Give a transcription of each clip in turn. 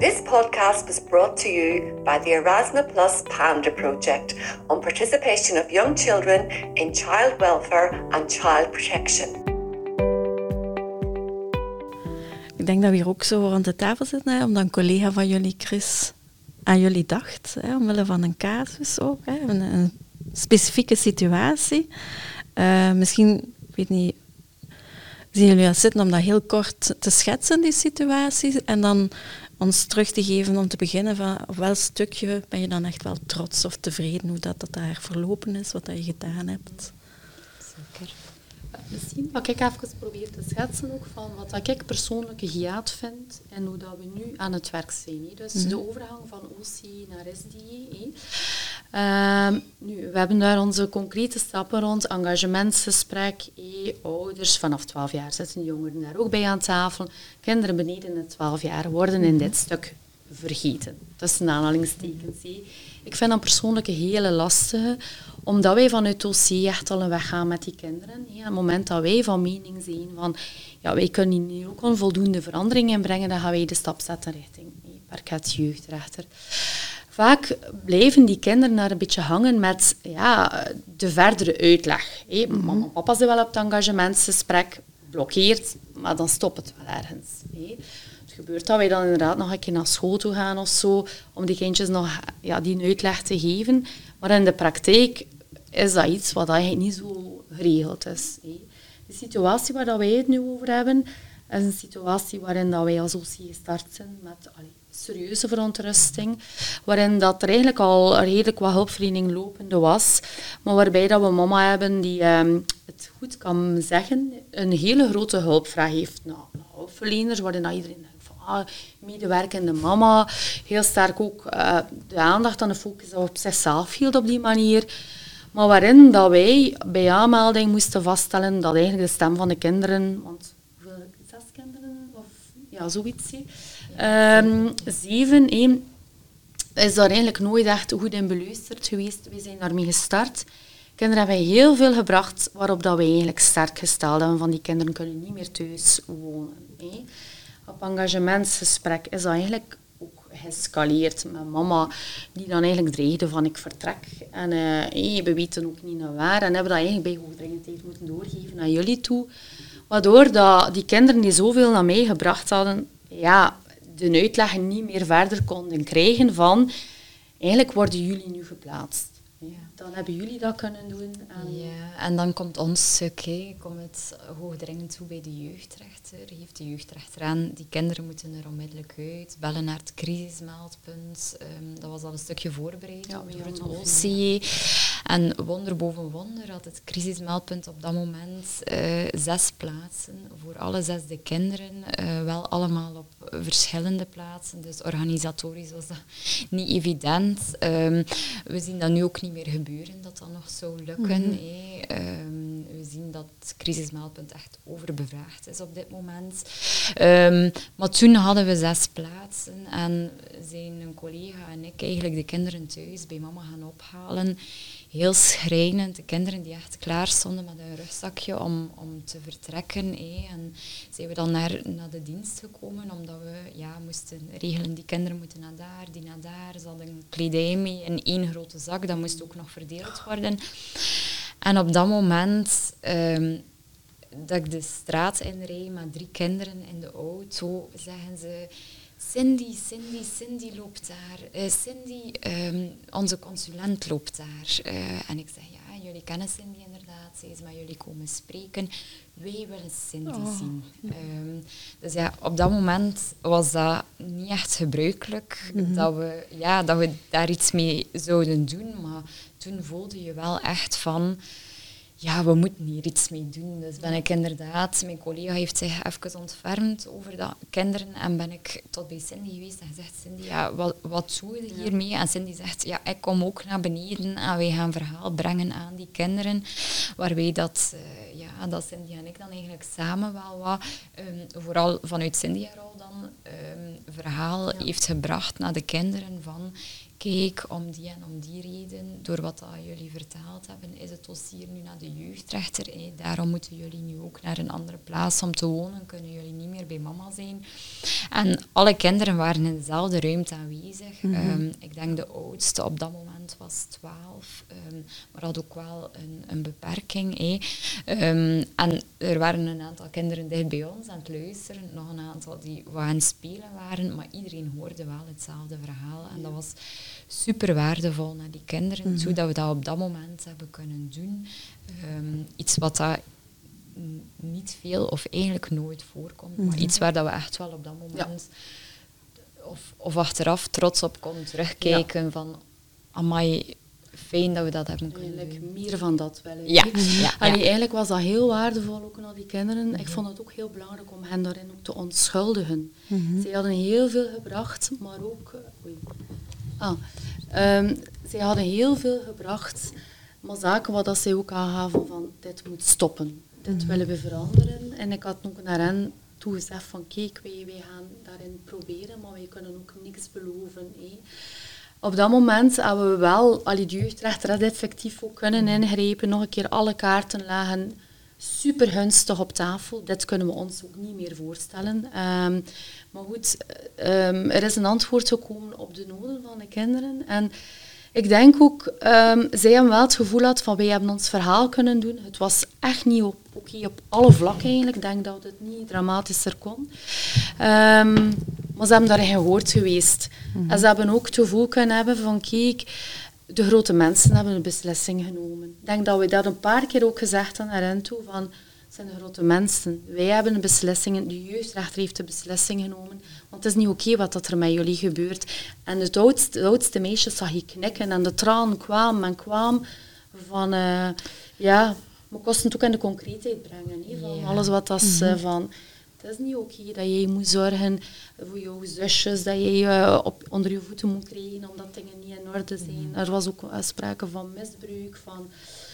This podcast was brought to you by the Erasmus Plus Panda Project on participation of young children in child welfare and child protection. Ik denk dat we hier ook zo rond de tafel zitten, omdat een collega van jullie, Chris, aan jullie dacht, omwille van een casus ook, een specifieke situatie. Misschien, ik weet niet, zien jullie dat zitten om dat heel kort te schetsen, die situatie, en dan ons terug te geven om te beginnen van op welk stukje ben je dan echt wel trots of tevreden hoe dat daar verlopen is, wat dat je gedaan hebt. Zeker. Misschien wat ik even probeer te schetsen ook van wat ik persoonlijk hiaat vind en hoe dat we nu aan het werk zijn. Dus de overgang van OC naar SDE. Nu, we hebben daar onze concrete stappen rond, engagementsgesprek, ouders vanaf 12 jaar zitten jongeren daar ook bij aan tafel. Kinderen beneden de 12 jaar worden in dit stuk vergeten. Tussen aanhalingstekens. Ik vind dat persoonlijk een hele lastige, omdat wij vanuit OC echt al een weg gaan met die kinderen. Op het moment dat wij van mening zijn van, ja, wij kunnen hier ook een voldoende verandering in brengen, dan gaan wij de stap zetten richting parket jeugdrechter. Vaak blijven die kinderen daar een beetje hangen met de verdere uitleg. Mama en papa zijn wel op het engagementsgesprek, blokkeert, maar dan stopt het wel ergens. Het gebeurt dat wij dan inderdaad nog een keer naar school toe gaan of zo, om die kindjes nog die uitleg te geven. Maar in de praktijk is dat iets wat eigenlijk niet zo geregeld is. De situatie waar wij het nu over hebben, is een situatie waarin dat wij als OC gestart zijn met serieuze verontrusting, waarin dat er eigenlijk al redelijk wat hulpverlening lopende was, maar waarbij dat we mama hebben die het goed kan zeggen, een hele grote hulpvraag heeft naar hulpverleners, waarin dat iedereen denkt van medewerkende mama, heel sterk ook de aandacht aan de focus op zichzelf hield op die manier, maar waarin dat wij bij aanmelding moesten vaststellen dat eigenlijk de stem van de kinderen, want 6 kinderen of zoiets, 7, is daar eigenlijk nooit echt goed in beluisterd geweest. We zijn daarmee gestart. Kinderen hebben heel veel gebracht waarop dat wij eigenlijk sterk gesteld hebben van die kinderen kunnen niet meer thuis wonen. Op engagementsgesprek is dat eigenlijk ook geëscaleerd met mama, die dan eigenlijk dreigde van ik vertrek. En we weten ook niet naar waar. En hebben dat eigenlijk bij hoogdringendheid moeten doorgeven naar jullie toe. Waardoor dat die kinderen die zoveel naar mij gebracht hadden, de uitleg niet meer verder konden krijgen van eigenlijk worden jullie nu geplaatst. Dan hebben jullie dat kunnen doen. En dan komt ons stuk, komt het hoogdringend toe bij de jeugdrechter. Geeft de jeugdrechter aan, die kinderen moeten er onmiddellijk uit. Bellen naar het crisismeldpunt. Dat was al een stukje voorbereid door het OC. En wonder boven wonder had het crisismeldpunt op dat moment 6 plaatsen voor alle 6 de kinderen. Wel allemaal op verschillende plaatsen. Dus organisatorisch was dat niet evident. We zien dat nu ook niet meer gebeuren, dat dat nog zou lukken. We zien dat het crisismeldpunt echt overbevraagd is op dit moment. Maar toen hadden we 6 plaatsen en zijn een collega en ik eigenlijk de kinderen thuis bij mama gaan ophalen. Heel schrijnend, de kinderen die echt klaar stonden met een rugzakje om te vertrekken. En zijn we dan naar de dienst gekomen, omdat we moesten regelen, die kinderen moeten naar daar, die naar daar. Ze hadden kledij mee in 1 grote zak, dat moest ook nog verdeeld worden. En op dat moment dat ik de straat inrijd met 3 kinderen in de auto, zeggen ze... Cindy loopt daar. Cindy, onze consulent loopt daar. En ik zeg, jullie kennen Cindy inderdaad. Ze is met jullie komen spreken. Wij willen Cindy zien. Dus op dat moment was dat niet echt gebruikelijk dat we daar iets mee zouden doen. Maar toen voelde je wel echt van... we moeten hier iets mee doen. Dus ben ik inderdaad... Mijn collega heeft zich even ontfermd over dat kinderen. En ben ik tot bij Cindy geweest en gezegd... Cindy, wat doe je hiermee? En Cindy zegt... ik kom ook naar beneden en wij gaan verhaal brengen aan die kinderen. Waarbij dat Cindy en ik dan eigenlijk samen wel wat... vooral vanuit Cindy er al dan... verhaal heeft gebracht naar de kinderen van... kijk, om die en om die reden, door wat dat jullie verteld hebben, is het dossier nu naar de jeugdrechter. Daarom moeten jullie nu ook naar een andere plaats om te wonen, kunnen jullie niet meer bij mama zijn. En alle kinderen waren in dezelfde ruimte aanwezig. Ik denk de oudste op dat moment was 12, maar had ook wel een beperking. En er waren een aantal kinderen dicht bij ons aan het luisteren, nog een aantal die wat aan het spelen waren, maar iedereen hoorde wel hetzelfde verhaal. En dat was super waardevol naar die kinderen toe, dat we dat op dat moment hebben kunnen doen. Iets wat dat niet veel of eigenlijk nooit voorkomt, maar iets waar dat we echt wel op dat moment of achteraf trots op konden terugkijken van amai, fijn dat we dat hebben kunnen doen. Meer van dat wel. Ja. Eigenlijk was dat heel waardevol ook naar die kinderen. Ik vond het ook heel belangrijk om hen daarin ook te onschuldigen. Zij hadden heel veel gebracht, maar ook... zij hadden heel veel gebracht, maar zaken wat dat zij ook aangaven van dit moet stoppen. Dit willen we veranderen. En ik had ook naar hen toegezegd van kijk, wij gaan daarin proberen, maar wij kunnen ook niks beloven. Op dat moment hebben we wel, de jeugdrechter had effectief ook kunnen ingrijpen, nog een keer alle kaarten lagen super gunstig op tafel. Dit kunnen we ons ook niet meer voorstellen. Maar goed, er is een antwoord gekomen op de noden van de kinderen. En ik denk ook, zij hebben wel het gevoel gehad van wij hebben ons verhaal kunnen doen. Het was echt niet oké op alle vlakken eigenlijk. Ik denk dat het niet dramatischer kon. Maar ze hebben daarin gehoord geweest. En ze hebben ook het gevoel kunnen hebben van kijk, de grote mensen hebben een beslissing genomen. Ik denk dat we dat een paar keer ook gezegd hebben naar hen toe van het zijn de grote mensen. Wij hebben een beslissing, de jeugdrechter heeft de beslissing genomen. Want het is niet oké wat dat er met jullie gebeurt. En het oudste meisje zag je knikken en de tranen kwamen van... maar kosten het ook in de concreetheid brengen. Van alles wat dat is van... Het is niet oké dat jij moet zorgen voor jouw zusjes, dat jij onder je voeten moet krijgen omdat dingen niet in orde zijn. Er was ook sprake van misbruik, van...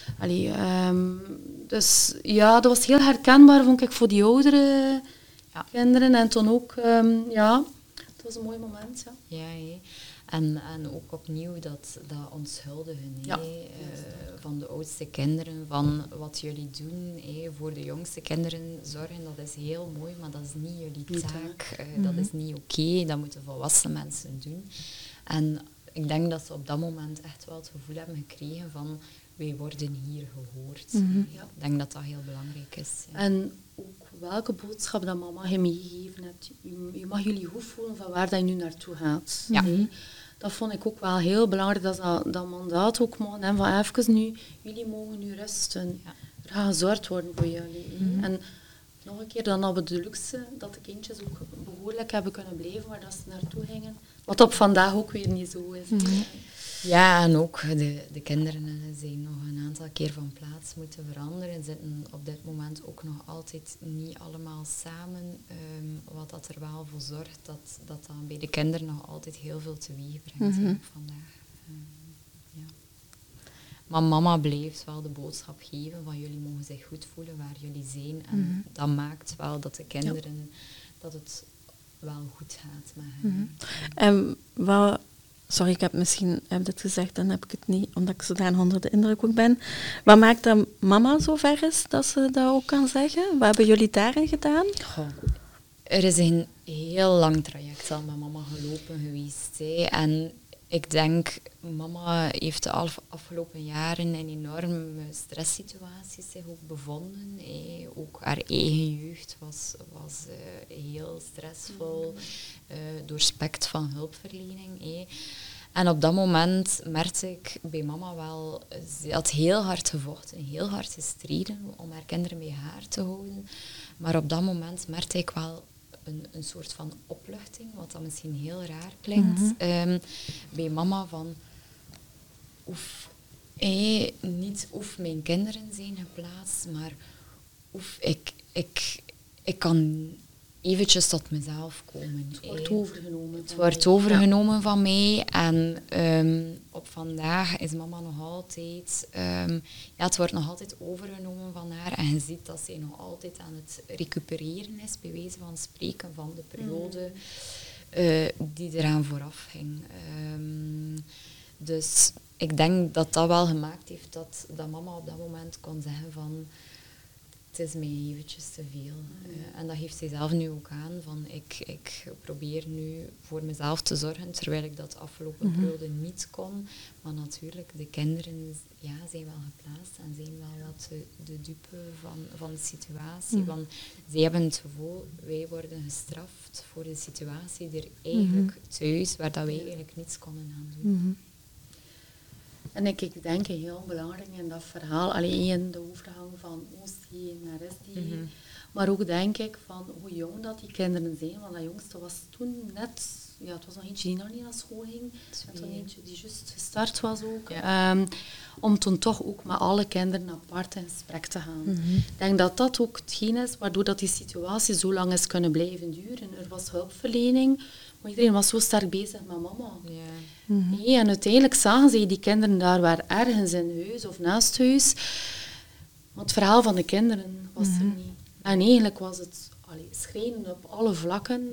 dus ja, dat was heel herkenbaar, vond ik, voor die oudere kinderen. En toen ook, het was een mooi moment. Ja, en ook opnieuw dat onschuldigen van de oudste kinderen, van wat jullie doen voor de jongste kinderen zorgen, dat is heel mooi, maar dat is niet jullie taak. Dat is niet oké, dat moeten volwassen mensen doen. En ik denk dat ze op dat moment echt wel het gevoel hebben gekregen van wij worden hier gehoord. Ik denk dat dat heel belangrijk is. Ja. En ook welke boodschap dat mama je meegegeven hebt. Je mag jullie goed voelen van waar dat je nu naartoe gaat. Ja. Dat vond ik ook wel heel belangrijk, dat mandaat ook mogen hebben van even nu, jullie mogen nu rusten. Ja. Er gaat gezorgd worden voor jullie. En nog een keer, dan hadden we de luxe dat de kindjes ook behoorlijk hebben kunnen blijven waar dat ze naartoe gingen. Wat op vandaag ook weer niet zo is. Ja, en ook de kinderen zijn nog een aantal keer van plaats moeten veranderen. Zitten op dit moment ook nog altijd niet allemaal samen. Wat dat er wel voor zorgt dat dan bij de kinderen nog altijd heel veel teweeg brengt vandaag. Maar mama blijft wel de boodschap geven van jullie mogen zich goed voelen waar jullie zijn. En dat maakt wel dat de kinderen, dat het wel goed gaat met hen. En sorry, ik heb dit gezegd, dan heb ik het niet, omdat ik zodanig onder de indruk ook ben. Wat maakt dat mama zo ver is, dat ze dat ook kan zeggen? Wat hebben jullie daarin gedaan? Er is een heel lang traject al met mama gelopen geweest. En ik denk, mama heeft de afgelopen jaren in enorme stresssituaties zich ook bevonden. Ook haar eigen jeugd was heel stressvol, doorspekt van hulpverlening. En op dat moment merkte ik bij mama wel, ze had heel hard gevochten, heel hard gestreden om haar kinderen bij haar te houden. Maar op dat moment merkte ik wel een soort van opluchting, wat dan misschien heel raar klinkt, bij mama van niet of mijn kinderen zijn geplaatst, maar ik kan eventjes tot mezelf komen. Het wordt overgenomen. Het wordt overgenomen van mij. En op vandaag is mama nog altijd... het wordt nog altijd overgenomen van haar. En je ziet dat zij nog altijd aan het recupereren is, bij wijze van spreken, van de periode die eraan vooraf ging. Dus ik denk dat dat wel gemaakt heeft dat mama op dat moment kon zeggen van het is mij eventjes te veel. En dat geeft zij zelf nu ook aan van ik probeer nu voor mezelf te zorgen, terwijl ik dat afgelopen periode niet kon. Maar natuurlijk, de kinderen zijn wel geplaatst en zijn wel wat de dupe van de situatie. Want zij hebben het gevoel, wij worden gestraft voor de situatie er eigenlijk thuis, waar dat wij eigenlijk niets konden aan doen. En ik denk heel belangrijk in dat verhaal, alleen de overgang van OC naar SD, maar ook denk ik van hoe jong dat die kinderen zijn, want dat jongste was toen net, het was nog eentje die nog niet naar school ging, en toen eentje die juist gestart was ook, om toen toch ook met alle kinderen apart in gesprek te gaan. Ik denk dat dat ook hetgeen is waardoor dat die situatie zo lang is kunnen blijven duren. Er was hulpverlening, maar iedereen was zo sterk bezig met mama. Nee, en uiteindelijk zagen ze die kinderen daar waar ergens in huis of naast huis. Maar het verhaal van de kinderen was er niet. En eigenlijk was het schrijnend op alle vlakken.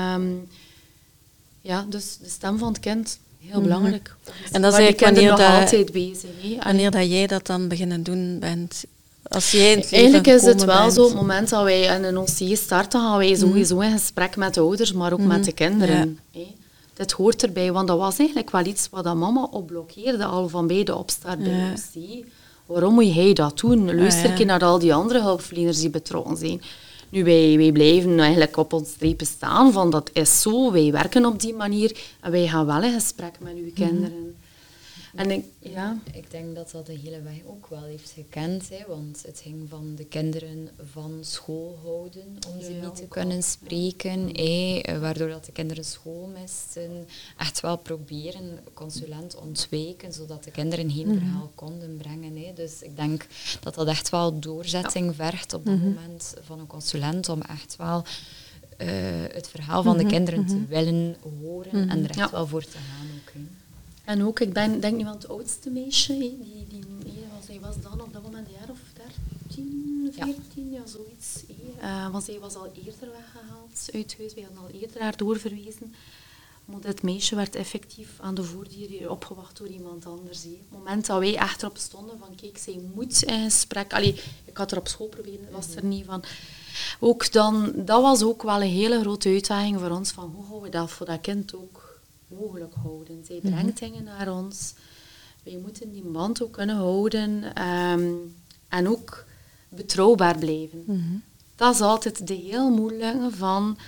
Dus de stem van het kind, heel belangrijk. En dat is eigenlijk wanneer nog dat, altijd bezig. Wanneer dat jij dat dan beginnen doen bent... Als jij in het eigenlijk is het wel bent. zo, op het moment dat wij in een OC starten, gaan wij sowieso in gesprek met de ouders, maar ook met de kinderen. Ja. Dit hoort erbij, want dat was eigenlijk wel iets wat mama opblokkeerde al van bij de opstart bij de OC. Waarom moet jij dat doen? Luister naar al die andere hulpverleners die betrokken zijn. Nu, wij blijven eigenlijk op ons strepen staan van dat is zo, wij werken op die manier en wij gaan wel in gesprek met uw kinderen. En ik denk dat dat de hele weg ook wel heeft gekend, want het ging van de kinderen van school houden om ze niet te kunnen spreken, waardoor dat de kinderen school misten. Echt wel proberen consulent ontwijken, zodat de kinderen geen verhaal konden brengen. Dus ik denk dat dat echt wel doorzetting vergt op dat moment van een consulent om echt wel het verhaal van de kinderen te willen horen en er echt wel voor te gaan ook. En ook, ik denk nu aan het oudste meisje, zij was dan op dat moment een jaar of 13, 14, zoiets. Want zij was al eerder weggehaald uit huis, wij hadden al eerder haar doorverwezen. Maar dit meisje werd effectief aan de voordeur hier opgewacht door iemand anders. Op het moment dat wij echt erop stonden van, kijk, zij moet in gesprek. Ik had er op school proberen, was er niet van. Ook dan, dat was ook wel een hele grote uitdaging voor ons, van hoe houden we dat voor dat kind ook mogelijk houden. Zij brengt dingen naar ons. Wij moeten die band ook kunnen houden. En ook betrouwbaar blijven. Dat is altijd de heel moeilijke van...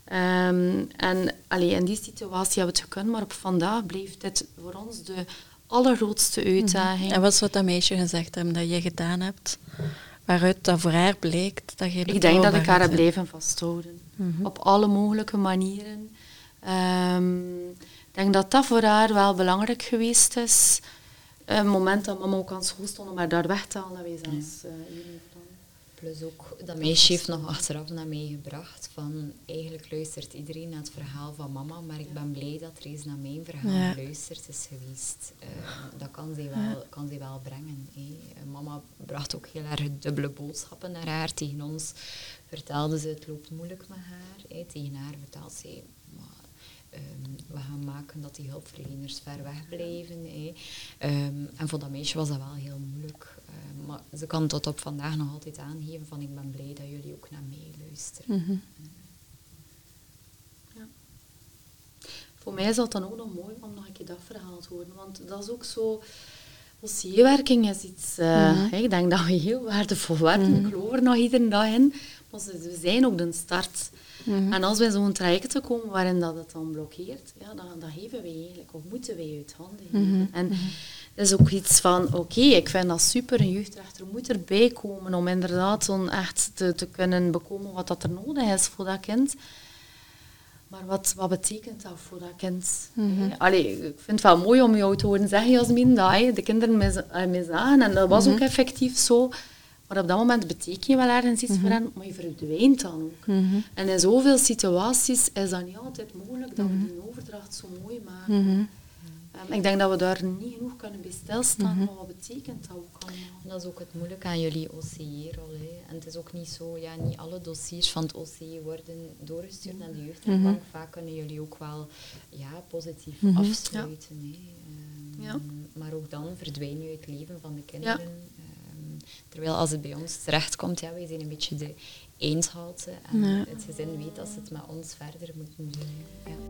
in die situatie hebben we het gekund, maar op vandaag blijft dit voor ons de allergrootste uitdaging. En wat is wat dat meisje gezegd hebben dat je gedaan hebt? Waaruit dat voor haar blijkt dat je... Ik denk dat ik haar heb blijven vasthouden. Op alle mogelijke manieren. Ik denk dat dat voor haar wel belangrijk geweest is. Het moment dat mama ook aan school stond om haar daar weg te halen, wij zelfs Plus ook, dat meisje heeft nog achteraf naar mij gebracht van, eigenlijk luistert iedereen naar het verhaal van mama, maar ik ben blij dat er eens naar mijn verhaal geluisterd is geweest. Dat kan zij wel brengen. Mama bracht ook heel erg dubbele boodschappen naar haar. Tegen ons vertelde ze, het loopt moeilijk met haar. Tegen haar vertelde ze... we gaan maken dat die hulpverleners ver weg blijven. En voor dat meisje was dat wel heel moeilijk. Maar ze kan tot op vandaag nog altijd aangeven van ik ben blij dat jullie ook naar mij luisteren. Voor mij is dat dan ook nog mooi om nog een keer dat verhaal te horen. Want dat is ook zo... Dossierwerking is iets... ik denk dat we heel waardevol werken. Ik geloof er nog iedere dag in. Maar we zijn ook de start. En als we in zo'n traject komen waarin dat het dan blokkeert, dan geven wij eigenlijk, of moeten wij uit handen geven. En dat is ook iets van, oké, ik vind dat super, een jeugdrechter moet erbij komen om inderdaad dan echt te kunnen bekomen wat dat er nodig is voor dat kind. Maar wat betekent dat voor dat kind? Ik vind het wel mooi om jou te horen zeggen, Jasmin, dat de kinderen miszagen. En dat was ook effectief zo. Maar op dat moment betekent je wel ergens iets voor hen, maar je verdwijnt dan ook. En in zoveel situaties is dat niet altijd mogelijk dat we die overdracht zo mooi maken. Ik denk dat we daar niet genoeg kunnen bij stilstaan, maar wat betekent dat ook allemaal? En dat is ook het moeilijke aan jullie OCJ-rol. En het is ook niet zo, niet alle dossiers van het OCJ worden doorgestuurd naar de jeugdrechtbank. Vaak kunnen jullie ook wel positief afsluiten. Ja. Maar ook dan verdwijn je het leven van de kinderen. Ja. Terwijl als het bij ons terechtkomt, wij zijn een beetje de eenshalte. En het gezin weet dat ze het met ons verder moeten doen. Ja.